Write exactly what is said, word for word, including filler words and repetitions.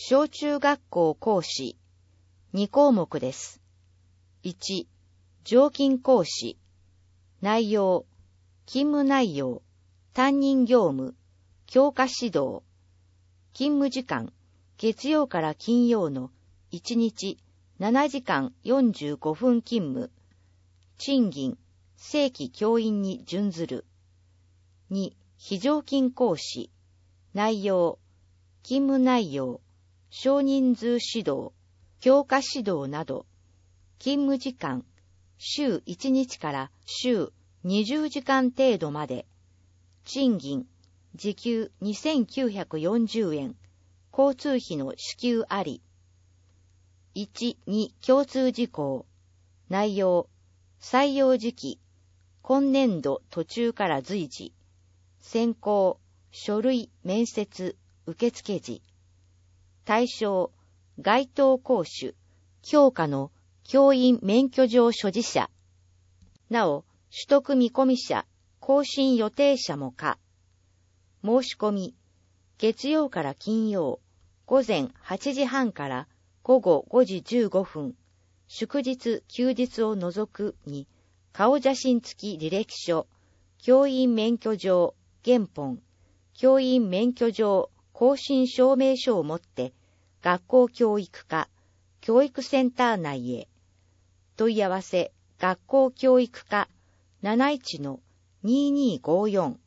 小中学校講師に項目です。いち、常勤講師。内容、勤務内容、担任業務、教科指導。勤務時間、月曜から金曜のいちにちななじかんよんじゅうごふん勤務。賃金、正規教員に準ずる。に、非常勤講師。内容、勤務内容、少人数指導、教科指導など。勤務時間、週いちにちから週にじゅうじかん程度まで。賃金、時給にせんきゅうひゃくよんじゅうえん。交通費の支給あり。いち、に共通事項。内容、採用時期、今年度途中から随時。選考、書類、面接、受付時。対象、該当講習、教科の教員免許状所持者。なお、取得見込み者、更新予定者も可。申し込み、月曜から金曜、午前はちじはんから午後ごじじゅうごふん、祝日休日を除くに、顔写真付き履歴書、教員免許状、原本、教員免許状、更新証明書を持って、学校教育課、教育センター内へ。問い合わせ、学校教育課 なないちのにーにーごーよん